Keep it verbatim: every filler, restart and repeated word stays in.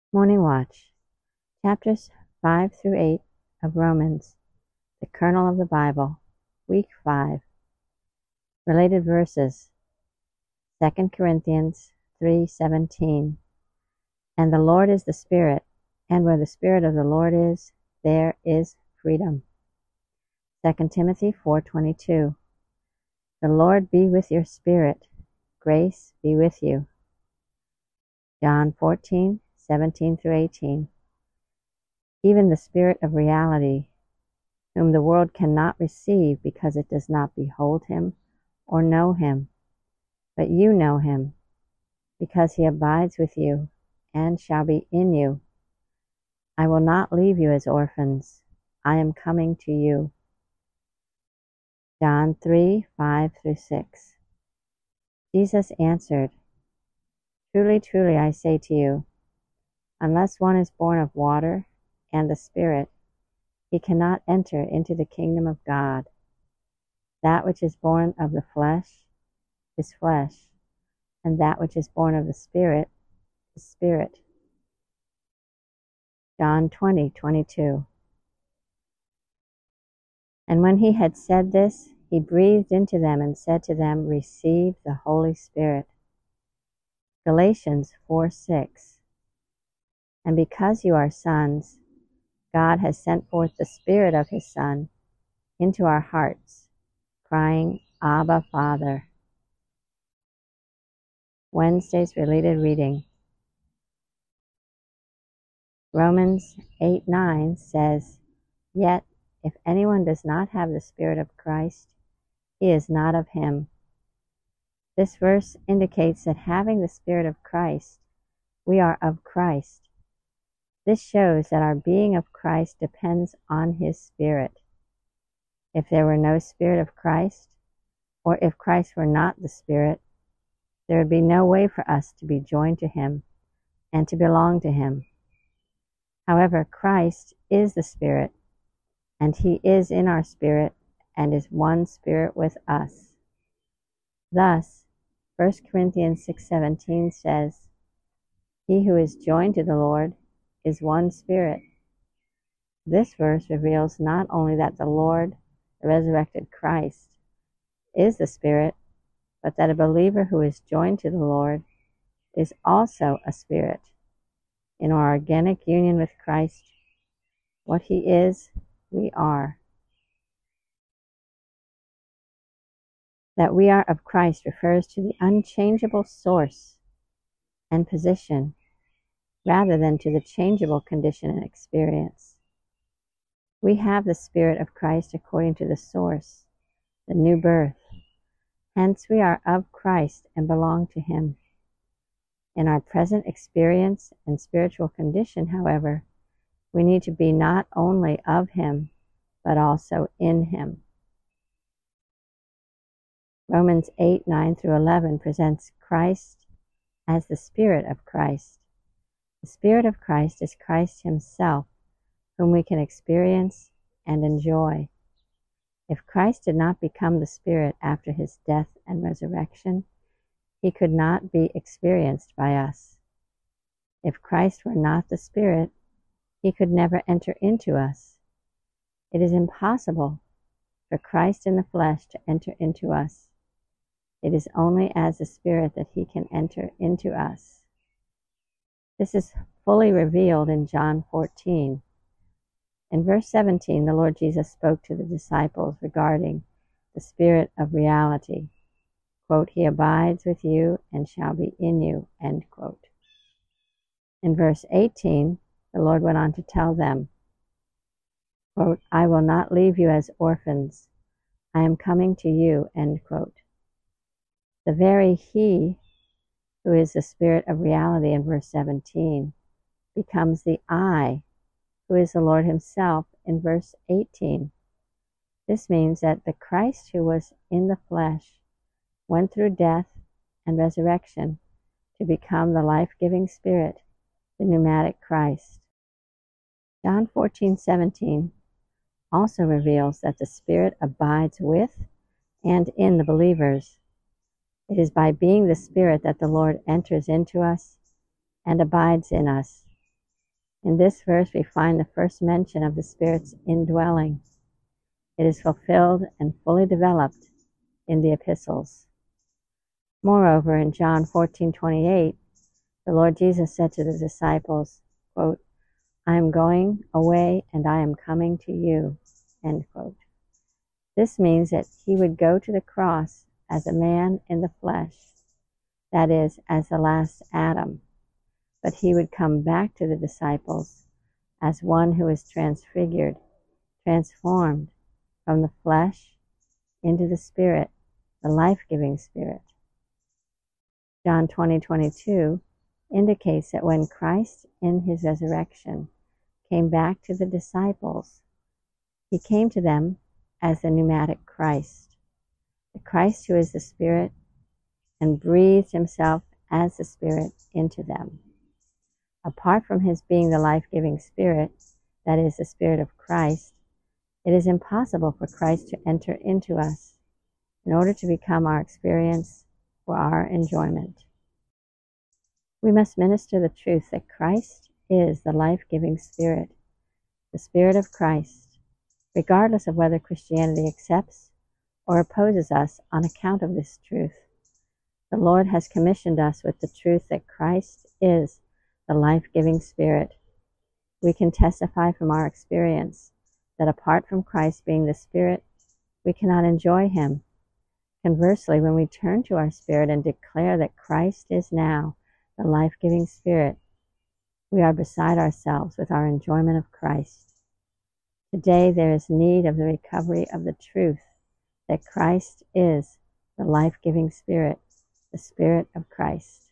Morning Watch, chapters five through eight of Romans, the kernel of the Bible, week five. Related verses, Second Corinthians three seventeen. And the Lord is the Spirit, and where the Spirit of the Lord is, there is freedom. Second Timothy four twenty-two. The Lord be with your spirit. Grace be with you. John fourteen seventeen through eighteen. Even the Spirit of reality, whom the world cannot receive because it does not behold him or know him. But you know him, because he abides with you and shall be in you. I will not leave you as orphans. I am coming to you. John three five through six. Jesus answered, Truly, truly, I say to you, unless one is born of water and the Spirit, he cannot enter into the kingdom of God. That which is born of the flesh is flesh, and that which is born of the Spirit is spirit. John twenty twenty-two. And when he had said this, he breathed into them and said to them, Receive the Holy Spirit. Galatians four six. And because you are sons, God has sent forth the Spirit of his Son into our hearts, crying, Abba, Father. Wednesday's related reading. Romans eight nine says, Yet if anyone does not have the Spirit of Christ, he is not of him. This verse indicates that having the Spirit of Christ, we are of Christ. This shows that our being of Christ depends on his Spirit. If there were no Spirit of Christ, or if Christ were not the Spirit, there would be no way for us to be joined to him and to belong to him. However, Christ is the Spirit, and he is in our spirit and is one Spirit with us. Thus, First Corinthians six seventeen says, He who is joined to the Lord is one Spirit. This verse reveals not only that the Lord, the resurrected Christ, is the Spirit, but that a believer who is joined to the Lord is also a spirit. In our organic union with Christ, what he is, we are. That we are of Christ refers to the unchangeable source and position, rather than to the changeable condition and experience. We have the Spirit of Christ according to the source, the new birth. Hence we are of Christ and belong to him. In our present experience and spiritual condition, however, we need to be not only of him, but also in him. Romans eight nine through eleven presents Christ as the Spirit of Christ. The Spirit of Christ is Christ himself, whom we can experience and enjoy. If Christ did not become the Spirit after his death and resurrection, he could not be experienced by us. If Christ were not the Spirit, he could never enter into us. It is impossible for Christ in the flesh to enter into us. It is only as the Spirit that he can enter into us. This is fully revealed in John fourteen. In verse seventeen, the Lord Jesus spoke to the disciples regarding the Spirit of reality. Quote, He abides with you and shall be in you, end quote. In verse eighteen, the Lord went on to tell them, quote, I will not leave you as orphans. I am coming to you, end quote. The very He, who is the Spirit of reality in verse seventeen, becomes the I, who is the Lord himself in verse eighteen. This means that the Christ who was in the flesh went through death and resurrection to become the life-giving Spirit, the pneumatic Christ. John fourteen seventeen also reveals that the Spirit abides with and in the believers. It is by being the Spirit that the Lord enters into us and abides in us. In this verse, we find the first mention of the Spirit's indwelling. It is fulfilled and fully developed in the epistles. Moreover, in John fourteen twenty-eight, the Lord Jesus said to the disciples, quote, I am going away and I am coming to you, end quote. This means that he would go to the cross as a man in the flesh, that is, as the last Adam, but he would come back to the disciples as one who is transfigured, transformed from the flesh into the Spirit, the life-giving Spirit. John twenty twenty-two indicates that when Christ in his resurrection came back to the disciples, he came to them as the pneumatic Christ, the Christ who is the Spirit, and breathed himself as the Spirit into them. Apart from his being the life-giving Spirit, that is, the Spirit of Christ, it is impossible for Christ to enter into us in order to become our experience for our enjoyment. We must minister the truth that Christ is the life-giving Spirit, the Spirit of Christ, regardless of whether Christianity accepts or opposes us on account of this truth. The Lord has commissioned us with the truth that Christ is the life-giving Spirit. We can testify from our experience that apart from Christ being the Spirit, we cannot enjoy him. Conversely, when we turn to our spirit and declare that Christ is now the life-giving Spirit, we are beside ourselves with our enjoyment of Christ. Today there is need of the recovery of the truth that Christ is the life-giving Spirit, the Spirit of Christ.